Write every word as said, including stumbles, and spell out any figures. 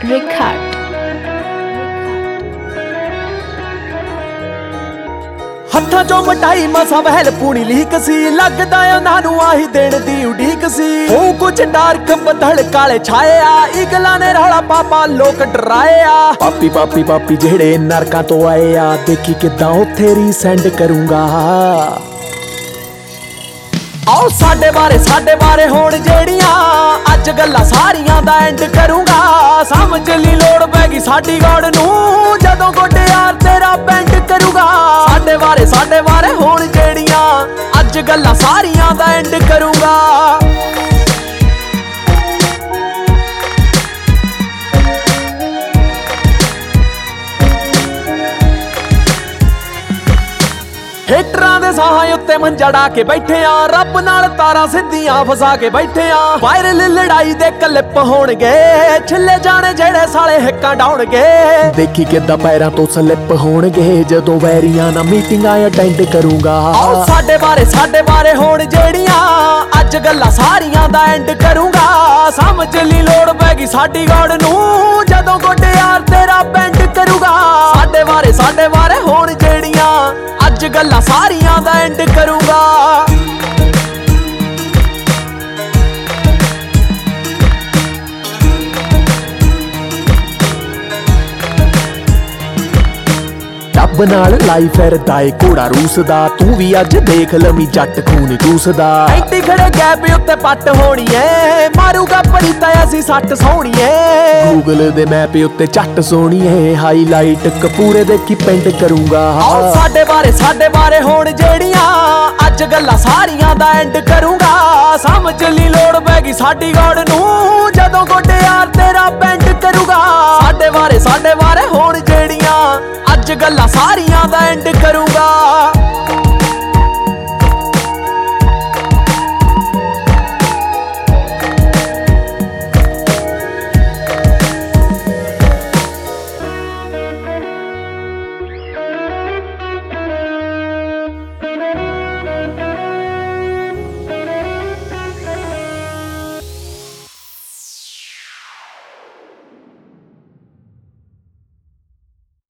Record हत्थां चों मटाई मसा वहल पूरी लीक सी लगदा उन्हां नूं आही देण दी उडीक सी ओ कुछ डार्क बदल काले छाए आ इगला ने रौला पापा लोक डराए आ पापी पापी पापी जेड़े नरकां तो आए आ देखी किदां उत्थे रीसेंड करूंगा आओ साडे बारे साडे बारे होण जेड़ियां अज गल्लां सारियां दा एंड करूंगा समझ ली लोड़ पैगी साडी गौड़ नूं जदों गोडे यार तेरा बैंड करूंगा साडे बारे साडे बारे होण जेड़ियां अज गल्लां सारियां दा एंड करूंगा हेटरां दे साहां उत्ते मंजा ढा के बैठे आ रब नाल तारां सिद्धियां फसा के बैठे आ वायरल लड़ाई दे क्लिप होणगे छिल्ले जाने जेड़े साले हिक्कां डाउणगे देखी किदां पैरां तो स्लिप होणगे जदों वैरियां ना मीटिंगां अटेंड करूंगा आओ साडे बारे साडे बारे होण जेड़ियां अज गल्लां सारियां दा एंड करूंगा समझ ली लोड़ पैगी साडी गौड़ नूं जदों गोडे यार तेरा बैंड करूंगा साडे बारे साडे बारे होण जेड़ियां अज गल्लां सारियां दा एंड करूंगा रब नाल लाई फिरदा ए घोड़ा रूसदा तू भी अज देख लमी जट खून चूसदा ऐडी खड़े गैप उत्ते पट होनी ऐ मारूगा परीता ऐसी सट सोहनी ऐ गूगल दे मैप उत्ते झट सोहनी ऐ हाईलाइट कपूरे देखी पेंड करूंगा आओ साडे बारे साडे बारे होण जेड़ियां अज गल्लां सारियां दा एंड करूंगा समझ ली लोड़ पैगी साडी गौड़ नूं जदों गोडे यार तेरा बैंड करूंगा साडे बारे साडे बारे होण जेड़ियां अज गल्लां सारियां दा एंड करूंगा।